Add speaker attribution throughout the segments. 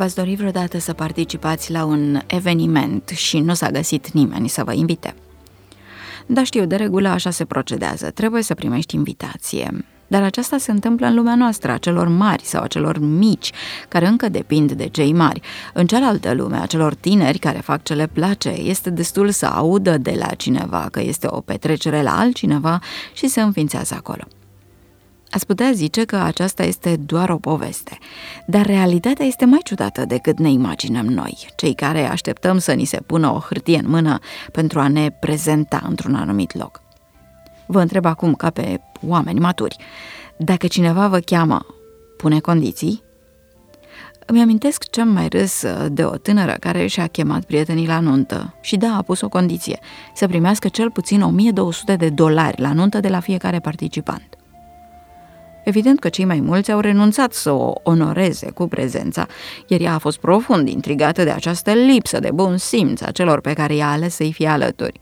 Speaker 1: V-ați dori vreodată să participați la un eveniment și nu s-a găsit nimeni să vă invite? Da, știu, de regulă așa se procedează. Trebuie să primești invitație. Dar aceasta se întâmplă în lumea noastră, a celor mari sau a celor mici, care încă depind de cei mari. În cealaltă lume, a celor tineri care fac ce le place, este destul să audă de la cineva că este o petrecere la altcineva și se înființează acolo. Ați putea zice că aceasta este doar o poveste, dar realitatea este mai ciudată decât ne imaginăm noi, cei care așteptăm să ni se pună o hârtie în mână pentru a ne prezenta într-un anumit loc. Vă întreb acum, ca pe oameni maturi, dacă cineva vă cheamă, pune condiții? Îmi amintesc ce am mai râs de o tânără care și-a chemat prietenii la nuntă și da, a pus o condiție, să primească cel puțin $1200 la nuntă de la fiecare participant. Evident că cei mai mulți au renunțat să o onoreze cu prezența, iar ea a fost profund intrigată de această lipsă de bun simț a celor pe care i-a ales să-i fie alături.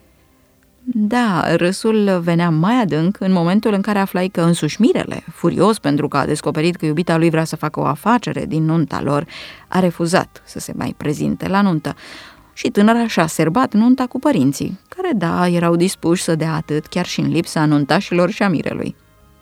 Speaker 1: Da, râsul venea mai adânc în momentul în care aflai că însuși mirele, furios pentru că a descoperit că iubita lui vrea să facă o afacere din nunta lor, a refuzat să se mai prezinte la nuntă și tânăra și-a serbat nunta cu părinții, care, da, erau dispuși să dea atât chiar și în lipsa nuntașilor și a mirelui.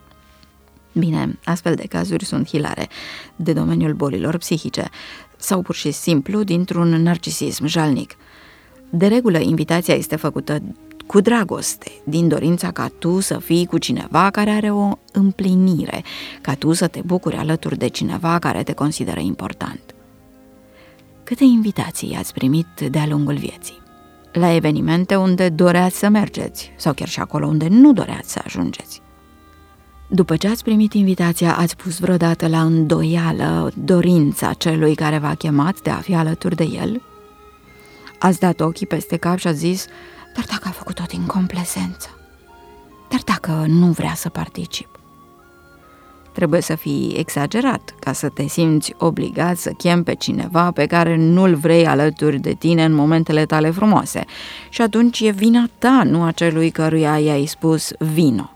Speaker 1: Bine, astfel de cazuri sunt hilare, de domeniul bolilor psihice sau pur și simplu dintr-un narcisism jalnic. De regulă, invitația este făcută cu dragoste, din dorința ca tu să fii cu cineva care are o împlinire, ca tu să te bucuri alături de cineva care te consideră important. Câte invitații ați primit de-a lungul vieții? La evenimente unde doreați să mergeți sau chiar și acolo unde nu doreați să ajungeți? După ce ați primit invitația, ați pus vreodată la îndoială dorința celui care v-a chemat de a fi alături de el? Ați dat ochii peste cap și ați zis, dar dacă a făcut-o din complezență? Dar dacă nu vrea să particip? Trebuie să fii exagerat ca să te simți obligat să chemi pe cineva pe care nu-l vrei alături de tine în momentele tale frumoase. Și atunci e vina ta, nu a celui căruia i-ai spus vino.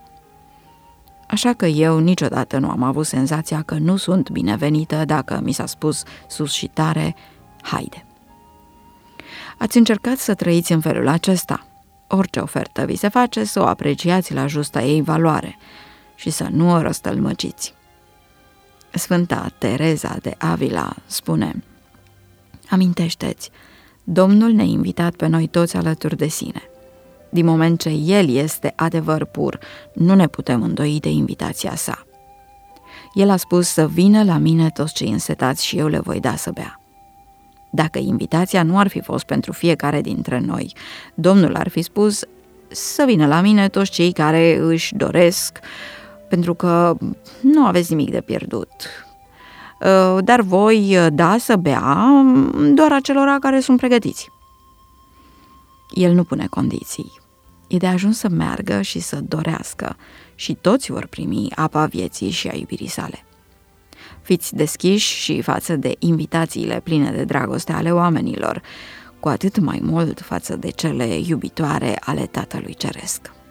Speaker 1: Așa că eu niciodată nu am avut senzația că nu sunt binevenită dacă mi s-a spus sus și tare, haide. Ați încercat să trăiți în felul acesta. Orice ofertă vi se face, să o apreciați la justa ei valoare și să nu o răstălmăciți. Sfânta Tereza de Avila spune, amintește-ți, Domnul ne-a invitat pe noi toți alături de sine. Din moment ce El este adevăr pur, nu ne putem îndoi de invitația sa. El a spus să vină la mine toți cei însetați și eu le voi da să bea. Dacă invitația nu ar fi fost pentru fiecare dintre noi, Domnul ar fi spus să vină la mine toți cei care își doresc, pentru că nu aveți nimic de pierdut. Dar voi da să bea doar acelora care sunt pregătiți. El nu pune condiții. E de ajuns să meargă și să dorească și toți vor primi apa vieții și a iubirii sale. Fiți deschiși și față de invitațiile pline de dragoste ale oamenilor, cu atât mai mult față de cele iubitoare ale Tatălui Ceresc.